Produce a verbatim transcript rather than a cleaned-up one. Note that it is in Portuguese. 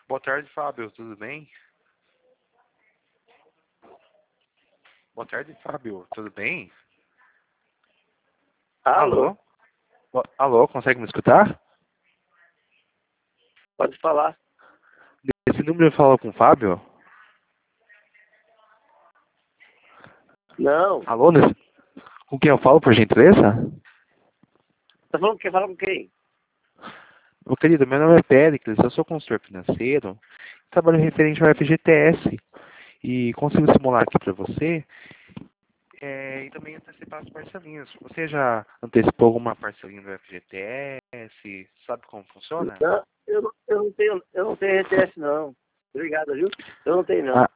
Boa tarde, Fábio. Tudo bem? Boa tarde, Fábio. Tudo bem? Alô? Alô? Bo- Alô, consegue me escutar? Pode falar. Esse número fala com o Fábio? Não. Alô, nesse- com quem eu falo, por gentileza? Tá falando que quer falar com quem? Meu querido, meu nome é Péricles, eu sou consultor financeiro, trabalho referente ao F G T S e consigo simular aqui para você é, e também antecipar as parcelinhas. Você já antecipou alguma parcelinha do F G T S? Sabe como funciona? Não, eu, não- eu não tenho, eu não tenho R T S não. Obrigado, viu? Eu não tenho Ah, não.